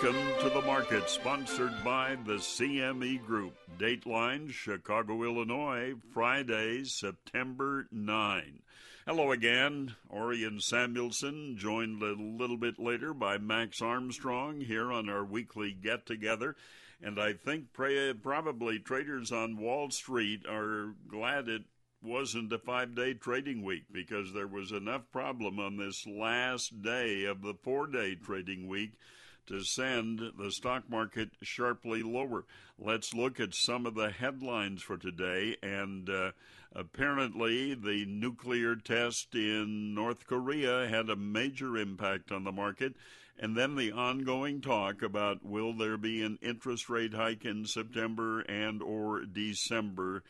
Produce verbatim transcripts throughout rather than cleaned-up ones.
Welcome to the market, sponsored by the C M E Group. Dateline, Chicago, Illinois, Friday, September ninth. Hello again, Orion Samuelson, joined a little bit later by Max Armstrong here on our weekly get-together. And I think probably traders on Wall Street are glad it wasn't a five-day trading week, because there was enough problem on this last day of the four-day trading week to send the stock market sharply lower. Let's look at some of the headlines for today. And uh, apparently the nuclear test in North Korea had a major impact on the market. And then the ongoing talk about, will there be an interest rate hike in September and or December?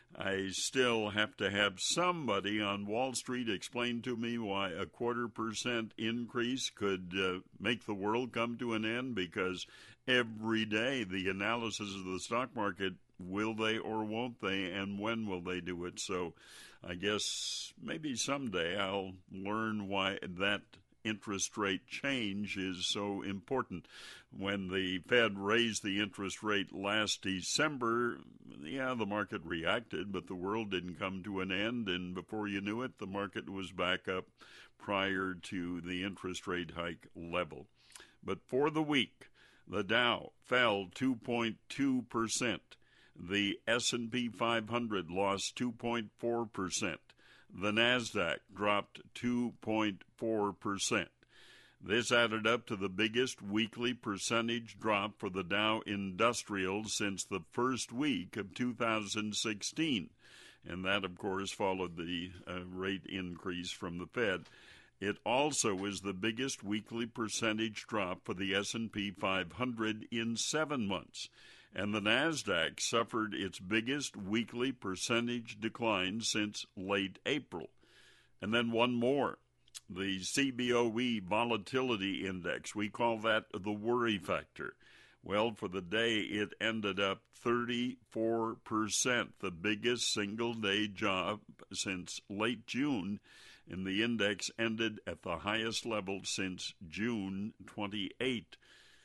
I still have to have somebody on Wall Street explain to me why a quarter percent increase could uh, make the world come to an end, because every day the analysis of the stock market, will they or won't they, and when will they do it? So I guess maybe someday I'll learn why that interest rate change is so important. When the Fed raised the interest rate last December, yeah, the market reacted, but the world didn't come to an end, and before you knew it, the market was back up prior to the interest rate hike level. But for the week, the Dow fell two point two percent. The S and P five hundred lost two point four percent. The NASDAQ dropped two point four percent. This added up to the biggest weekly percentage drop for the Dow Industrial since the first week of two thousand sixteen. And that, of course, followed the uh, rate increase from the Fed. It also is the biggest weekly percentage drop for the S and P five hundred in seven months. And the NASDAQ suffered its biggest weekly percentage decline since late April. And then one more, the C B O E Volatility Index. We call that the worry factor. Well, for the day, it ended up thirty-four percent, the biggest single-day drop since late June, and the index ended at the highest level since June twenty-eighth.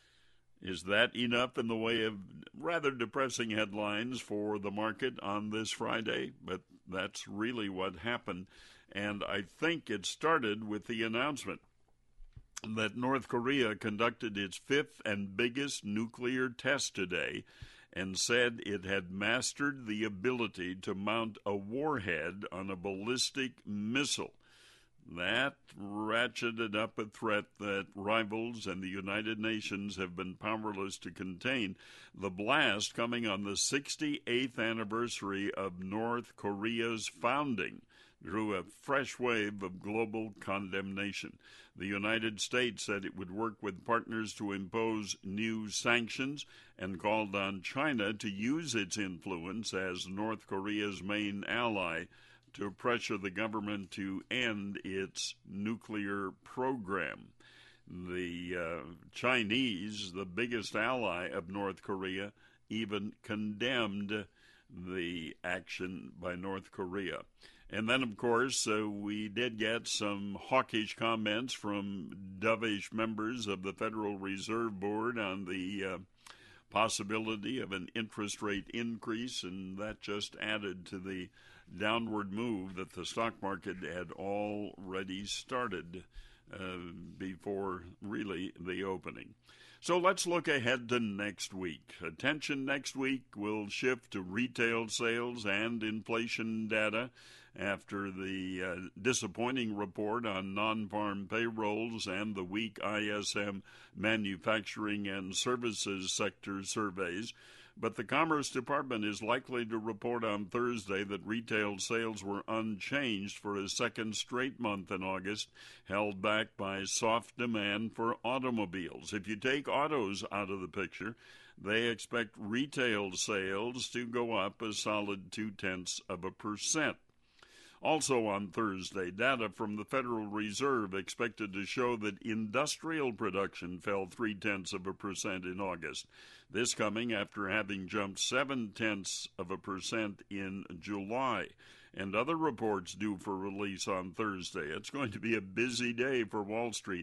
Is that enough in the way of rather depressing headlines for the market on this Friday? But that's really what happened. And I think it started with the announcement that North Korea conducted its fifth and biggest nuclear test today and said it had mastered the ability to mount a warhead on a ballistic missile. That ratcheted up a threat that rivals and the United Nations have been powerless to contain. The blast coming on the sixty-eighth anniversary of North Korea's founding drew a fresh wave of global condemnation. The United States said it would work with partners to impose new sanctions and called on China to use its influence as North Korea's main ally to pressure the government to end its nuclear program. The uh, Chinese, the biggest ally of North Korea, even condemned the action by North Korea. And then, of course, uh, we did get some hawkish comments from dovish members of the Federal Reserve Board on the uh, possibility of an interest rate increase, and that just added to the downward move that the stock market had already started uh, before really the opening. So let's look ahead to next week. Attention next week will shift to retail sales and inflation data after the uh, disappointing report on non-farm payrolls and the weak I S M manufacturing and services sector surveys. But the Commerce Department is likely to report on Thursday that retail sales were unchanged for a second straight month in August, held back by soft demand for automobiles. If you take autos out of the picture, they expect retail sales to go up a solid two-tenths of a percent. Also on Thursday, data from the Federal Reserve expected to show that industrial production fell three-tenths of a percent in August. This coming after having jumped seven-tenths of a percent in July. And other reports due for release on Thursday. It's going to be a busy day for Wall Street.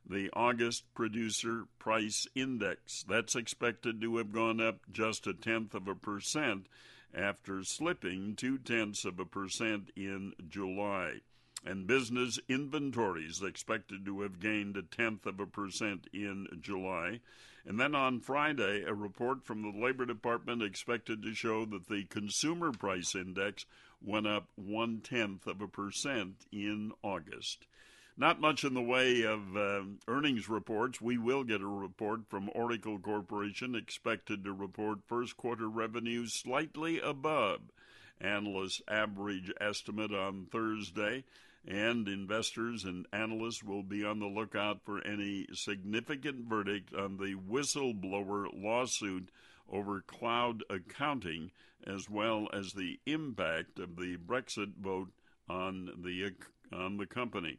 the August Producer Price Index. That's expected to have gone up just a tenth of a percent after slipping two-tenths of a percent in July. And business inventories expected to have gained a tenth of a percent in July. And then on Friday, a report from the Labor Department expected to show that the Consumer Price Index went up one-tenth of a percent in August. Not much in the way of uh, earnings reports. We will get a report from Oracle Corporation, expected to report first quarter revenues slightly above analysts' average estimate on Thursday, and investors and analysts will be on the lookout for any significant verdict on the whistleblower lawsuit over cloud accounting, as well as the impact of the Brexit vote on the on the company.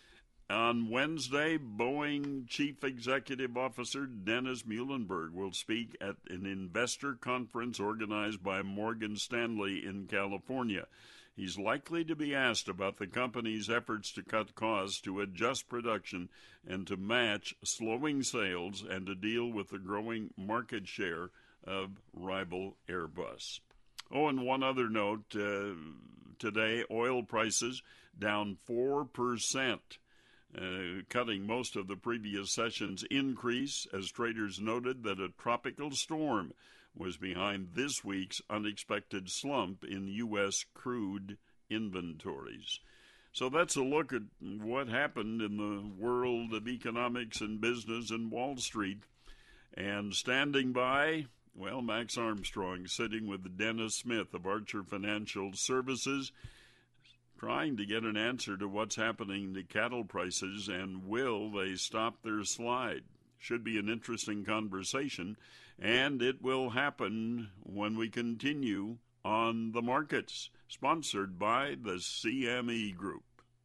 On Wednesday, Boeing Chief Executive Officer Dennis Muilenburg will speak at an investor conference organized by Morgan Stanley in California. He's likely to be asked about the company's efforts to cut costs, to adjust production, and to match slowing sales, and to deal with the growing market share of rival Airbus. Oh, and one other note, uh, today oil prices down four percent. Uh, cutting most of the previous session's increase, as traders noted that a tropical storm was behind this week's unexpected slump in U S crude inventories. So that's a look at what happened in the world of economics and business and Wall Street. And standing by, well, Max Armstrong sitting with Dennis Smith of Archer Financial Services, trying to get an answer to what's happening to cattle prices and will they stop their slide. Should be an interesting conversation, and it will happen when we continue on the markets. Sponsored by the C M E Group.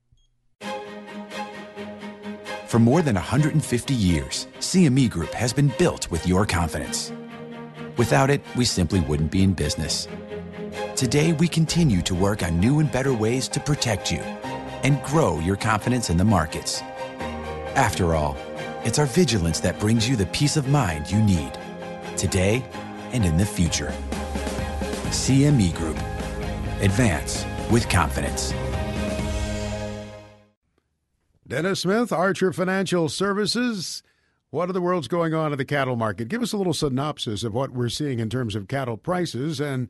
For more than one hundred fifty years, C M E Group has been built with your confidence. Without it, we simply wouldn't be in business. Today, we continue to work on new and better ways to protect you and grow your confidence in the markets. After all, it's our vigilance that brings you the peace of mind you need today and in the future. C M E Group. Advance with confidence. Dennis Smith, Archer Financial Services. What in the world's going on in the cattle market? Give us a little synopsis of what we're seeing in terms of cattle prices and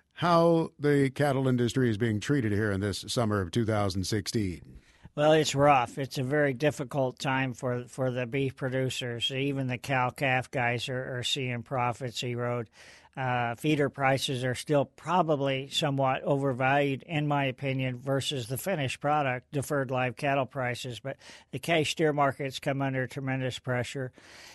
how the cattle industry is being treated here in this summer of two thousand sixteen. Well, it's rough. It's a very difficult time for for the beef producers. Even the cow-calf guys are, are seeing profits erode. Uh, feeder prices are still probably somewhat overvalued, in my opinion, versus the finished product, deferred live cattle prices. But the cash steer markets come under tremendous pressure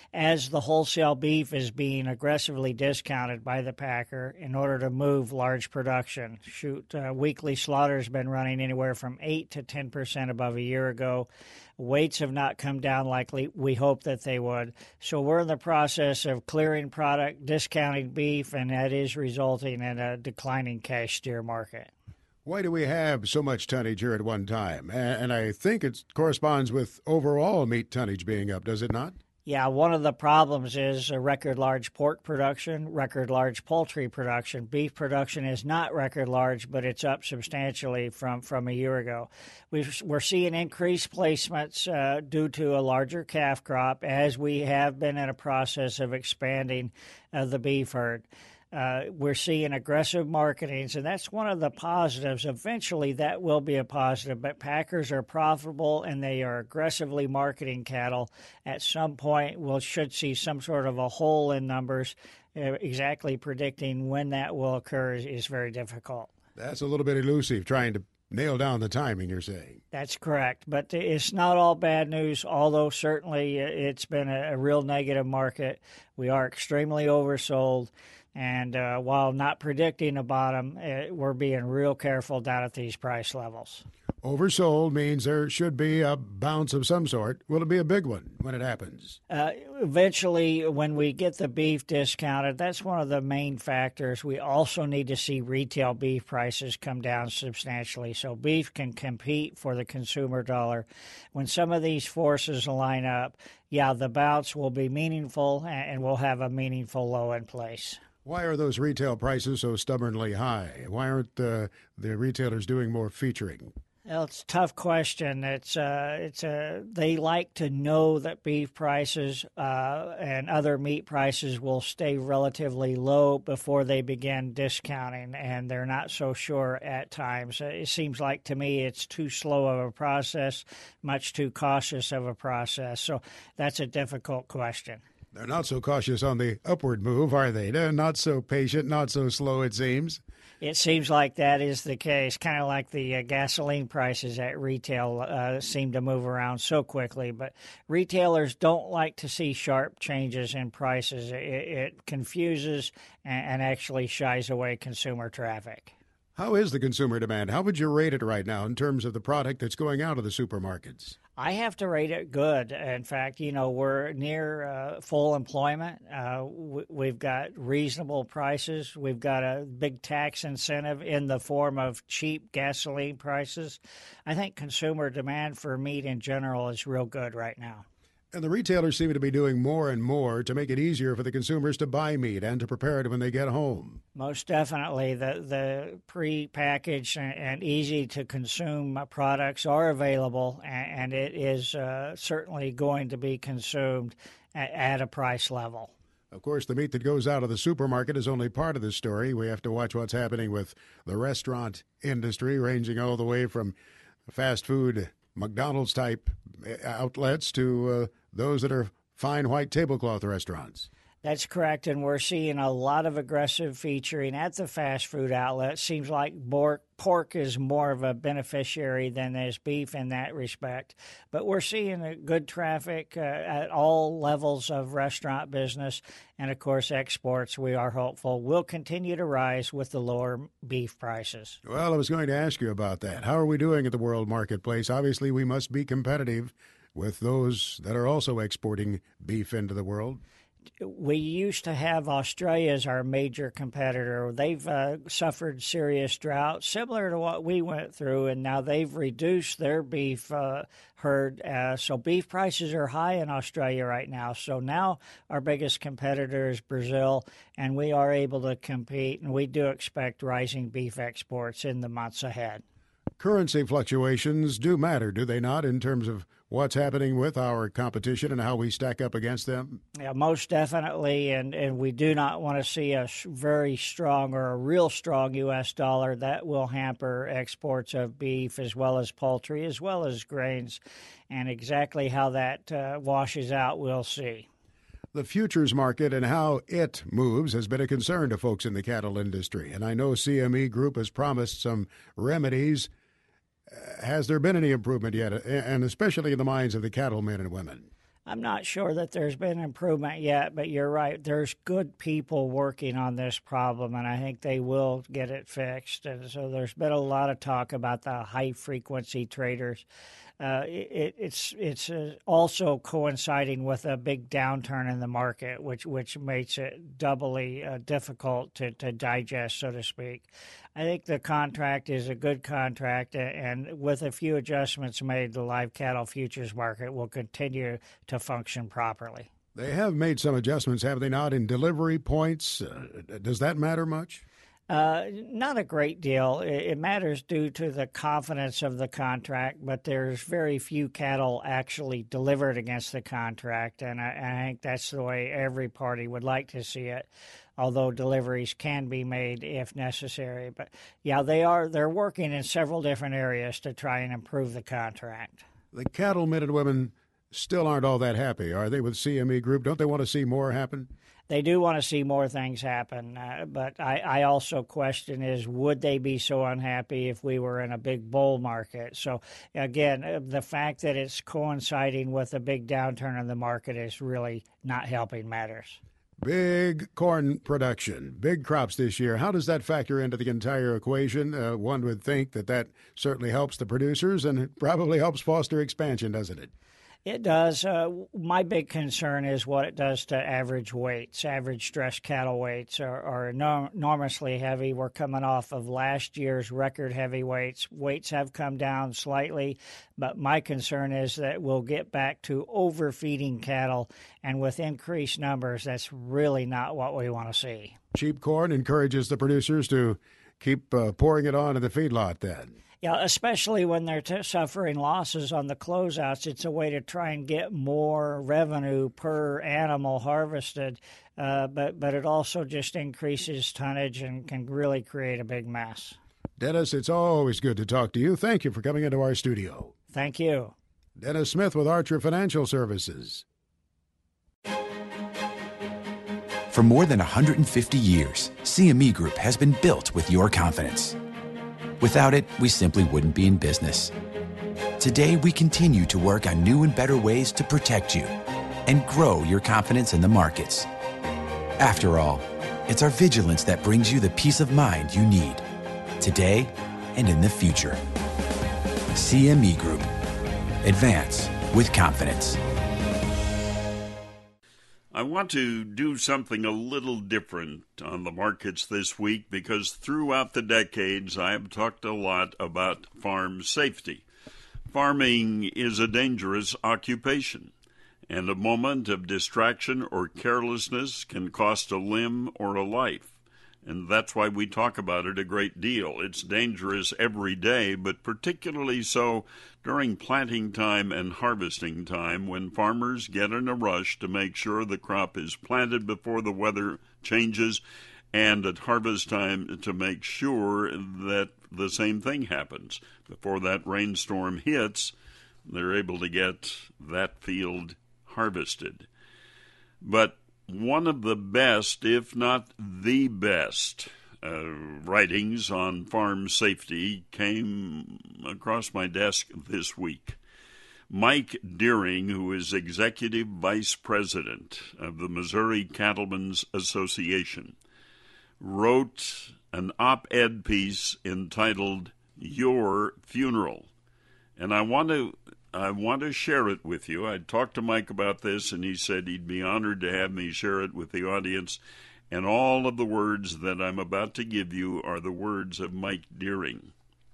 as the wholesale beef is being aggressively discounted by the packer in order to move large production. Shoot, uh, weekly slaughter has been running anywhere from eight to ten percent above a year ago. Weights have not come down like we hoped that they would. So we're in the process of clearing product, discounting beef, and that is resulting in a declining cash steer market. Why do we have so much tonnage here at one time? And I think it corresponds with overall meat tonnage being up, does it not? Yeah, one of the problems is a record large pork production, record large poultry production. Beef production is not record large, but it's up substantially from, from a year ago. We've, we're seeing increased placements uh, due to a larger calf crop, as we have been in a process of expanding uh, the beef herd. Uh, we're seeing aggressive marketing, so that's one of the positives. Eventually, that will be a positive, but packers are profitable and they are aggressively marketing cattle. At some point, we should see some sort of a hole in numbers. Uh, exactly predicting when that will occur is, is very difficult. That's a little bit elusive, trying to nail down the timing, you're saying. That's correct, but it's not all bad news, although certainly it's been a, a real negative market. We are extremely oversold. And uh, while not predicting a bottom, uh, we're being real careful down at these price levels. Oversold means there should be a bounce of some sort. Will it be a big one when it happens? Uh, eventually, when we get the beef discounted, that's one of the main factors. We also need to see retail beef prices come down substantially so beef can compete for the consumer dollar. When some of these forces line up, yeah, the bounce will be meaningful and we'll have a meaningful low in place. Why are those retail prices so stubbornly high? Why aren't uh, the retailers doing more featuring? Well, it's a tough question. It's uh, it's a they like to know that beef prices uh, and other meat prices will stay relatively low before they begin discounting, and they're not so sure at times. It seems like to me it's too slow of a process, much too cautious of a process. So that's a difficult question. They're not so cautious on the upward move, are they? They're not so patient, not so slow, it seems. It seems like that is the case, kind of like the uh, gasoline prices at retail uh, seem to move around so quickly. But retailers don't like to see sharp changes in prices. It, it confuses and, and actually shies away consumer traffic. How is the consumer demand? How would you rate it right now in terms of the product that's going out of the supermarkets? I have to rate it good. In fact, you know, we're near uh, full employment. Uh, w- we've got reasonable prices. We've got a big tax incentive in the form of cheap gasoline prices. I think consumer demand for meat in general is real good right now. And the retailers seem to be doing more and more to make it easier for the consumers to buy meat and to prepare it when they get home. Most definitely. The the pre-packaged and easy-to-consume products are available, and it is uh, certainly going to be consumed at a price level. Of course, the meat that goes out of the supermarket is only part of the story. We have to watch what's happening with the restaurant industry, ranging all the way from fast food McDonald's-type outlets to uh, those that are fine white tablecloth restaurants. That's correct, and we're seeing a lot of aggressive featuring at the fast food outlets. Seems like pork, pork is more of a beneficiary than is beef in that respect. But we're seeing a good traffic uh, at all levels of restaurant business, and of course exports, we are hopeful, will continue to rise with the lower beef prices. Well, I was going to ask you about that. How are we doing at the world marketplace? Obviously, we must be competitive with those that are also exporting beef into the world. We used to have Australia as our major competitor. They've uh, suffered serious drought, similar to what we went through, and now they've reduced their beef uh, herd. Uh, so beef prices are high in Australia right now. So now our biggest competitor is Brazil, and we are able to compete, and we do expect rising beef exports in the months ahead. Currency fluctuations do matter, do they not, in terms of what's happening with our competition and how we stack up against them? Yeah, most definitely, and, and we do not want to see a very strong or a real strong U S dollar. That will hamper exports of beef as well as poultry as well as grains, and exactly how that uh, washes out, we'll see. The futures market and how it moves has been a concern to folks in the cattle industry, and I know C M E Group has promised some remedies. Has there been any improvement yet, and especially in the minds of the cattlemen and women? I'm not sure that there's been improvement yet, but you're right. There's good people working on this problem, and I think they will get it fixed. And so there's been a lot of talk about the high-frequency traders. Uh, it, it's it's uh, also coinciding with a big downturn in the market, which which makes it doubly uh, difficult to, to digest, so to speak. I think the contract is a good contract, and with a few adjustments made, the live cattle futures market will continue to function properly. They have made some adjustments, have they not, in delivery points? Uh, does that matter much? Uh, not a great deal. It, it matters due to the confidence of the contract, but there's very few cattle actually delivered against the contract, and I, I think that's the way every party would like to see it, although deliveries can be made if necessary. But, yeah, they are, they're working in several different areas to try and improve the contract. The cattlemen and women still aren't all that happy, are they, with C M E Group? Don't they want to see more happen? They do want to see more things happen, uh, but I, I also question is, would they be so unhappy if we were in a big bull market? So, again, the fact that it's coinciding with a big downturn in the market is really not helping matters. Big corn production, big crops this year. How does that factor into the entire equation? Uh, one would think that that certainly helps the producers, and it probably helps foster expansion, doesn't it? It does. Uh, my big concern is what it does to average weights. Average stress cattle weights are, are enorm- enormously heavy. We're coming off of last year's record heavy weights. Weights have come down slightly, but my concern is that we'll get back to overfeeding cattle, and with increased numbers, that's really not what we want to see. Cheap corn encourages the producers to keep uh, pouring it on in the feedlot then. Yeah, especially when they're t- suffering losses on the closeouts. It's a way to try and get more revenue per animal harvested, uh, but, but it also just increases tonnage and can really create a big mess. Dennis, it's always good to talk to you. Thank you for coming into our studio. Thank you. Dennis Smith with Archer Financial Services. For more than one hundred fifty years, C M E Group has been built with your confidence. Without it, we simply wouldn't be in business. Today, we continue to work on new and better ways to protect you and grow your confidence in the markets. After all, it's our vigilance that brings you the peace of mind you need today and in the future. C M E Group. Advance with confidence. I want to do something a little different on the markets this week because throughout the decades I have talked a lot about farm safety. Farming is a dangerous occupation, and a moment of distraction or carelessness can cost a limb or a life. And that's why we talk about it a great deal. It's dangerous every day, but particularly so during planting time and harvesting time when farmers get in a rush to make sure the crop is planted before the weather changes, and at harvest time to make sure that the same thing happens. Before that rainstorm hits, they're able to get that field harvested. But one of the best, if not the best, uh, writings on farm safety came across my desk this week. Mike Deering, who is Executive Vice President of the Missouri Cattlemen's Association, wrote an op-ed piece entitled Your Funeral. And I want to I want to share it with you. I talked to Mike about this, and he said he'd be honored to have me share it with the audience. And all of the words that I'm about to give you are the words of Mike Deering.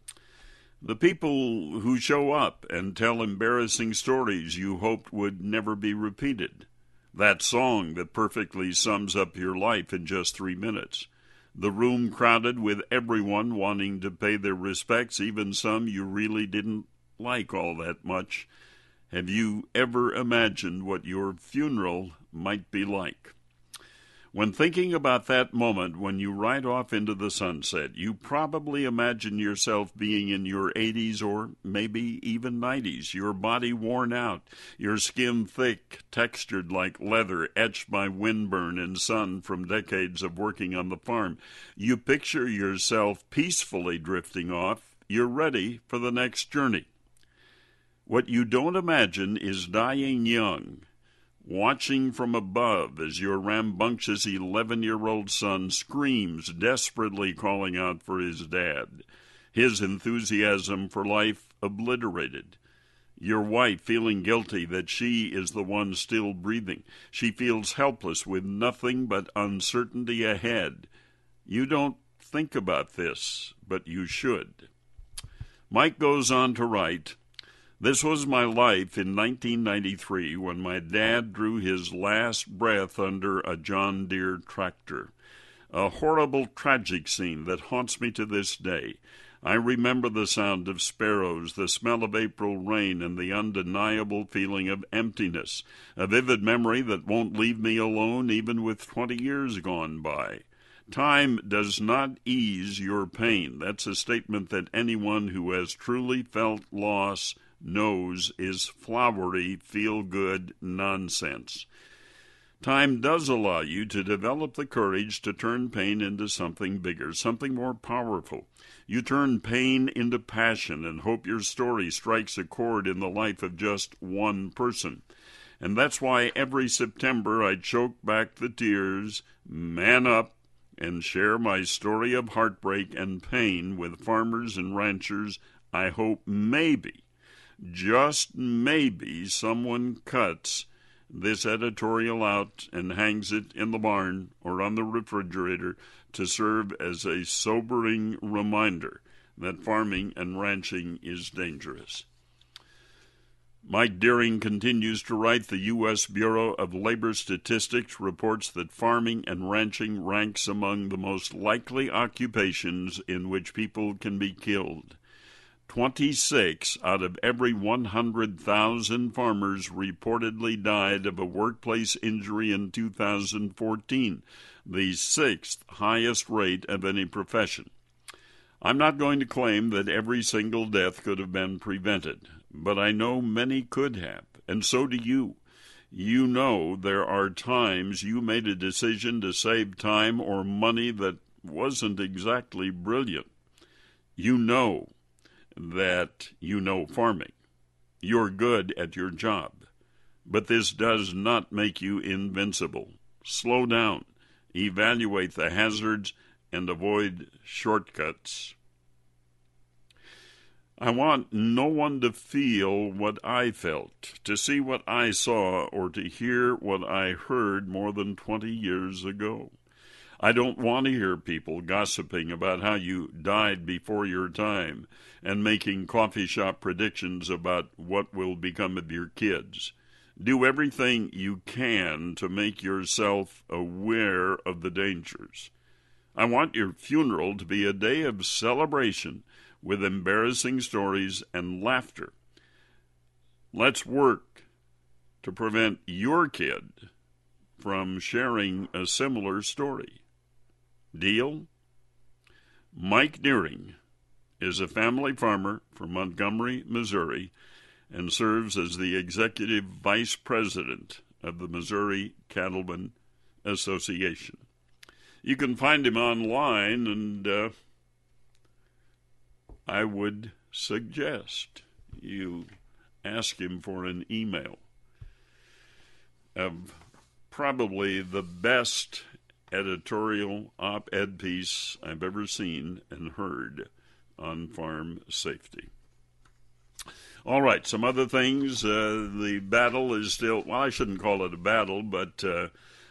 The people who show up and tell embarrassing stories you hoped would never be repeated. That song that perfectly sums up your life in just three minutes. The room crowded with everyone wanting to pay their respects, even some you really didn't like all that much. Have you ever imagined what your funeral might be like? When thinking about that moment when you ride off into the sunset, you probably imagine yourself being in your eighties or maybe even nineties, your body worn out, your skin thick, textured like leather, etched by windburn and sun from decades of working on the farm. You picture yourself peacefully drifting off. You're ready for the next journey. What you don't imagine is dying young, watching from above as your rambunctious eleven-year-old son screams, desperately calling out for his dad, his enthusiasm for life obliterated. Your wife feeling guilty that she is the one still breathing. She feels helpless with nothing but uncertainty ahead. You don't think about this, but you should. Mike goes on to write, "This was my life in nineteen ninety-three when my dad drew his last breath under a John Deere tractor. A horrible, tragic scene that haunts me to this day. I remember the sound of sparrows, the smell of April rain, and the undeniable feeling of emptiness, a vivid memory that won't leave me alone even with twenty years gone by. Time does not ease your pain." That's a statement that anyone who has truly felt loss knows is flowery, feel-good nonsense. Time does allow you to develop the courage to turn pain into something bigger, something more powerful. You turn pain into passion and hope your story strikes a chord in the life of just one person. And that's why every September I choke back the tears, man up, and share my story of heartbreak and pain with farmers and ranchers. I hope maybe, just maybe, someone cuts this editorial out and hangs it in the barn or on the refrigerator to serve as a sobering reminder that farming and ranching is dangerous. Mike Deering continues to write. The U S Bureau of Labor Statistics reports that farming and ranching ranks among the most likely occupations in which people can be killed. twenty-six out of every one hundred thousand farmers reportedly died of a workplace injury in two thousand fourteen, the sixth highest rate of any profession. I'm not going to claim that every single death could have been prevented, but I know many could have, and so do you. You know there are times you made a decision to save time or money that wasn't exactly brilliant. You know that you know farming. You're good at your job, but this does not make you invincible. Slow down, evaluate the hazards, and avoid shortcuts. I want no one to feel what I felt, to see what I saw, or to hear what I heard more than twenty years ago. I don't want to hear people gossiping about how you died before your time and making coffee shop predictions about what will become of your kids. Do everything you can to make yourself aware of the dangers. I want your funeral to be a day of celebration with embarrassing stories and laughter. Let's work to prevent your kid from sharing a similar story. Deal? Mike Deering is a family farmer from Montgomery, Missouri, and serves as the executive vice president of the Missouri Cattlemen Association. You can find him online, and uh, I would suggest you ask him for an email of probably the best editorial op-ed piece I've ever seen and heard on farm safety. All right, some other things. Uh, the battle is still, well, I shouldn't call it a battle, but uh,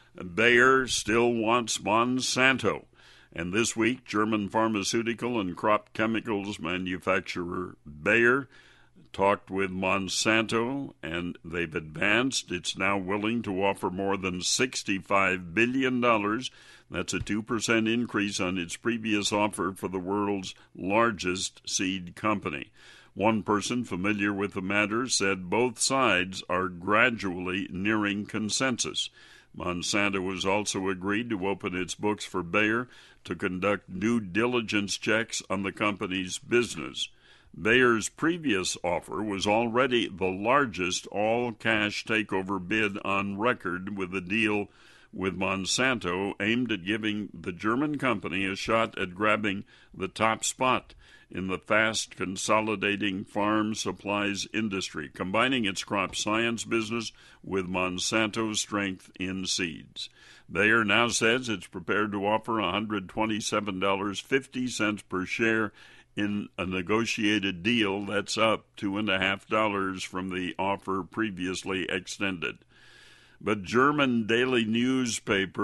Bayer still wants Monsanto. And this week, German pharmaceutical and crop chemicals manufacturer Bayer talked with Monsanto, and they've advanced. It's now willing to offer more than sixty-five billion dollars. That's a two percent increase on its previous offer for the world's largest seed company. One person familiar with the matter said both sides are gradually nearing consensus. Monsanto has also agreed to open its books for Bayer to conduct due diligence checks on the company's business. Bayer's previous offer was already the largest all-cash takeover bid on record, with a deal with Monsanto aimed at giving the German company a shot at grabbing the top spot in the fast consolidating farm supplies industry, combining its crop science business with Monsanto's strength in seeds. Bayer now says it's prepared to offer one hundred twenty-seven dollars and fifty cents per share in a negotiated deal that's up two point five dollars from the offer previously extended. But German daily newspaper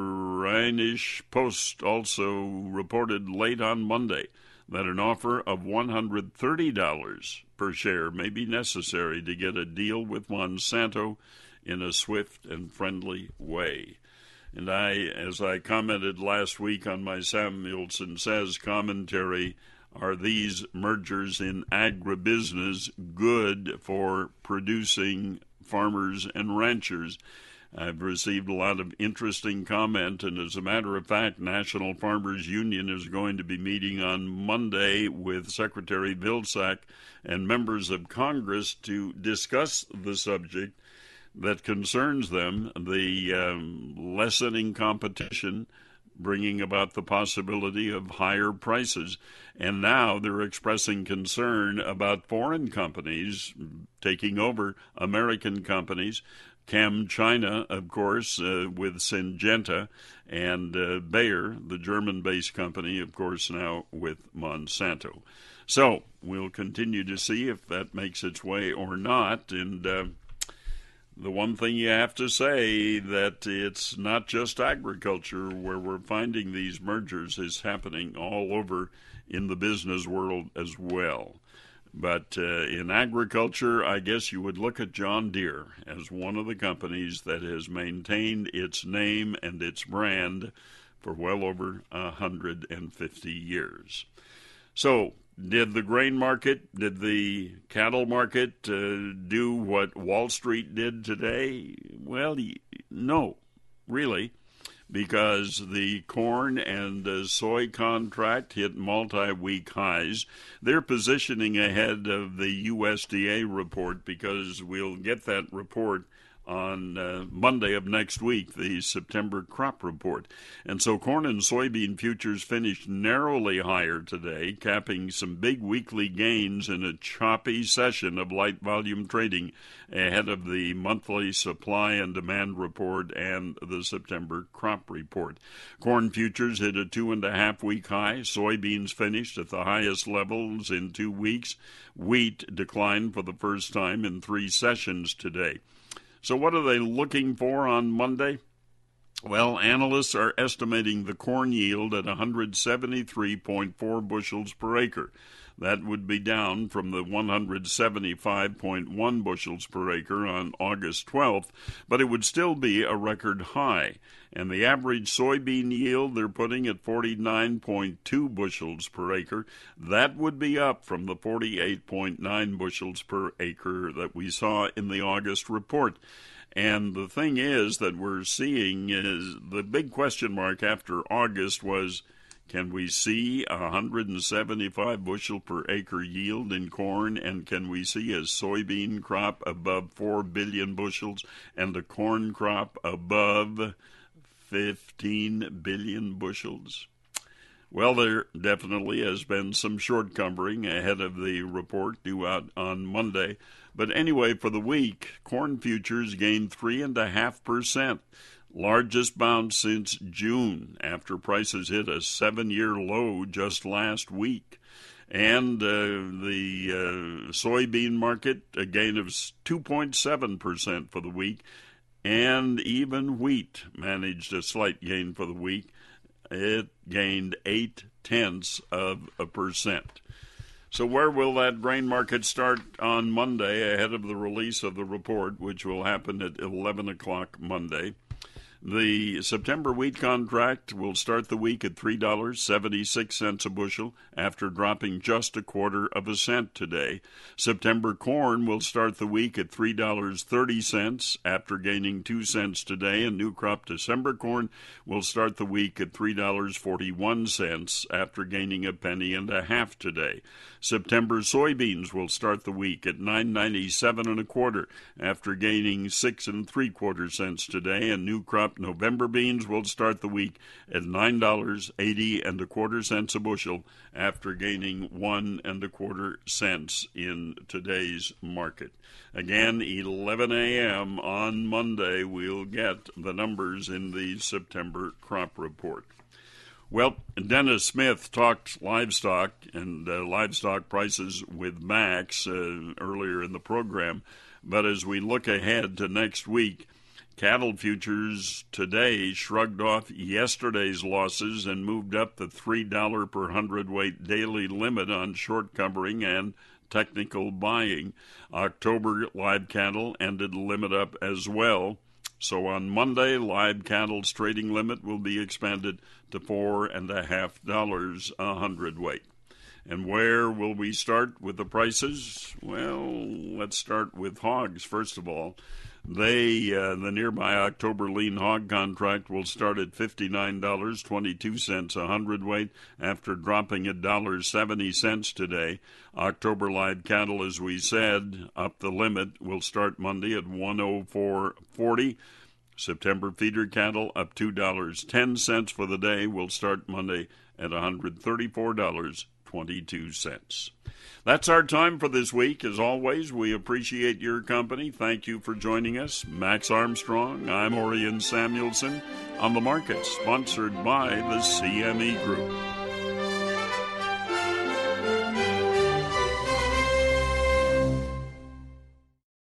Rheinische Post also reported late on Monday that an offer of one hundred thirty dollars per share may be necessary to get a deal with Monsanto in a swift and friendly way. And I, as I commented last week on my Samuelson Says commentary, are these mergers in agribusiness good for producing farmers and ranchers? I've received a lot of interesting comment, and as a matter of fact, National Farmers Union is going to be meeting on Monday with Secretary Vilsack and members of Congress to discuss the subject that concerns them, the um, lessening competition, bringing about the possibility of higher prices. And now they're expressing concern about foreign companies taking over American companies ChemChina, of course, uh, with Syngenta, and uh, Bayer, the German-based company, of course, now with Monsanto. So we'll continue to see if that makes its way or not. And uh, the one thing you have to say that it's not just agriculture where we're finding these mergers is happening all over in the business world as well. But uh, in agriculture, I guess you would look at John Deere as one of the companies that has maintained its name and its brand for well over one hundred fifty years. So, did the grain market, did the cattle market uh, do what Wall Street did today? Well, no, really, because the corn and the soy contract hit multi-week highs. They're positioning ahead of the U S D A report because we'll get that report on uh, Monday of next week, the September crop report. And so corn and soybean futures finished narrowly higher today, capping some big weekly gains in a choppy session of light volume trading ahead of the monthly supply and demand report and the September crop report. Corn futures hit a two and a half week high. Soybeans finished at the highest levels in two weeks. Wheat declined for the first time in three sessions today. So what are they looking for on Monday? Well, analysts are estimating the corn yield at one hundred seventy-three point four bushels per acre. That would be down from the one hundred seventy-five point one bushels per acre on August twelfth, but it would still be a record high. And the average soybean yield they're putting at forty-nine point two bushels per acre. That would be up from the forty-eight point nine bushels per acre that we saw in the August report. And the thing is that we're seeing is the big question mark after August was, can we see a one hundred seventy-five bushel per acre yield in corn, and can we see a soybean crop above four billion bushels and a corn crop above fifteen billion bushels? Well, there definitely has been some short covering ahead of the report due out on Monday. But anyway, for the week, corn futures gained three point five percent. Largest bounce since June, after prices hit a seven-year low just last week. And uh, the uh, soybean market, a gain of two point seven percent for the week. And even wheat managed a slight gain for the week. It gained eight-tenths of a percent. So where will that grain market start on Monday ahead of the release of the report, which will happen at eleven o'clock Monday? The September wheat contract will start the week at three dollars and seventy-six cents a bushel after dropping just a quarter of a cent today. September corn will start the week at three dollars and thirty cents after gaining two cents today, and new crop December corn will start the week at three dollars and forty-one cents after gaining a penny and a half today. September soybeans will start the week at nine ninety-seven and a quarter after gaining six and three quarter cents today, and new crop November beans will start the week at nine dollars eighty and a quarter cents a bushel after gaining one and a quarter cents in today's market. Again, eleven a.m. on Monday, we'll get the numbers in the September crop report. Well, Dennis Smith talked livestock and uh, livestock prices with Max uh, earlier in the program, but as we look ahead to next week, cattle futures today shrugged off yesterday's losses and moved up the three dollars per hundredweight daily limit on short covering and technical buying. October live cattle ended limit up as well. So on Monday, live cattle's trading limit will be expanded to four and a half dollars a hundredweight. And where will we start with the prices? Well, let's start with hogs first of all. They, uh, the nearby October lean hog contract will start at fifty-nine dollars and twenty-two cents a hundredweight after dropping one dollar and seventy cents today. October live cattle, as we said, up the limit, will start Monday at one oh four forty. September feeder cattle up two dollars and ten cents for the day will start Monday at one hundred thirty-four dollars and twenty-two cents. That's our time for this week. As always, we appreciate your company. Thank you for joining us. Max Armstrong, I'm Orion Samuelson on The Market, sponsored by the C M E Group.